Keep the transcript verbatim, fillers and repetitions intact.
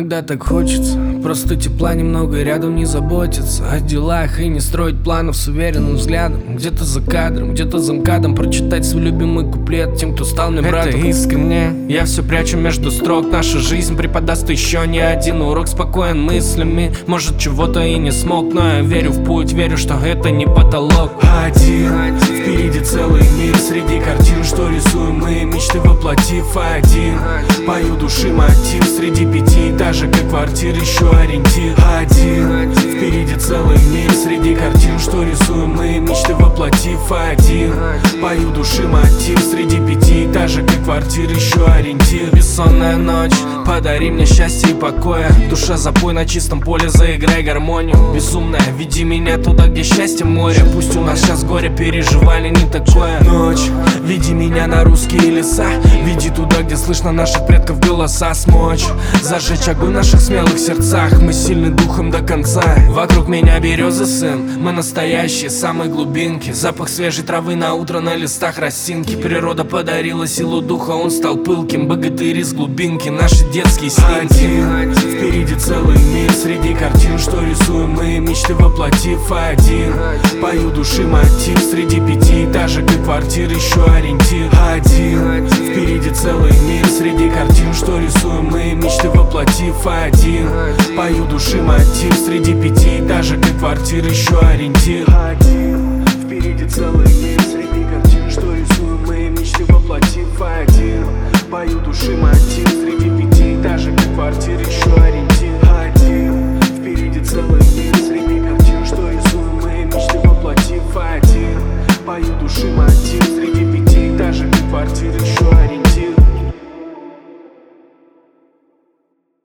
Иногда так хочется просто тепла немного и рядом не заботиться о делах и не строить планов с уверенным взглядом. Где-то за кадром, где-то за МКАДом прочитать свой любимый куплет тем, кто стал мне братом. Это искренне, я все прячу между строк. Наша жизнь преподаст еще не один урок. Спокоен мыслями, может чего-то и не смог, но я верю в путь, верю, что это не потолок. Один, впереди целый мир среди картин, что рисуем мы, мечты воплотив один. Пою души мотив среди пятиэтажек и квартир, еще ориентир. Один, впереди целый мир среди картин, что рисуем мы, мечты воплотив один. Пою души мотив среди пятиэтажек и квартир, еще ориентир. Бессонная ночь, подари мне счастье и покоя. Душа, запой на чистом поле, заиграй гармонию. Безумная, веди меня туда, где счастье море. Пусть у нас сейчас горе, переживали не такое. Ночь, веди меня на русские леса, веди туда, где слышно наших предков голоса. Смочь зажечь огонь в наших смелых сердцах, мы сильны духом до конца. Вокруг меня березы, сын, мы настоящие, самые глубинки. Запах свежей травы на утро на листах росинки. Природа подарила силу духа, он стал пылким. Богатырь из глубинки, наши детские снимки. Один, впереди целый мир среди картин, что рисуем мы, мечты воплотив один. Пою души мотив среди пятиэтажек и квартир, еще ориентир. Один, впереди целый мир среди картин, что рисуем мы, мечты воплотив один. Пою души мотив среди пятиэтажек и квартир, еще ориентир. Один, впереди целый мир среди картин, что рисуем мы, мечты воплотив один. Пою души мотив среди пятиэтажек и квартир, еще ориентир. Один, впереди целый мир среди картин, что рисуем мы, мечты воплотив один. Пою души мотив.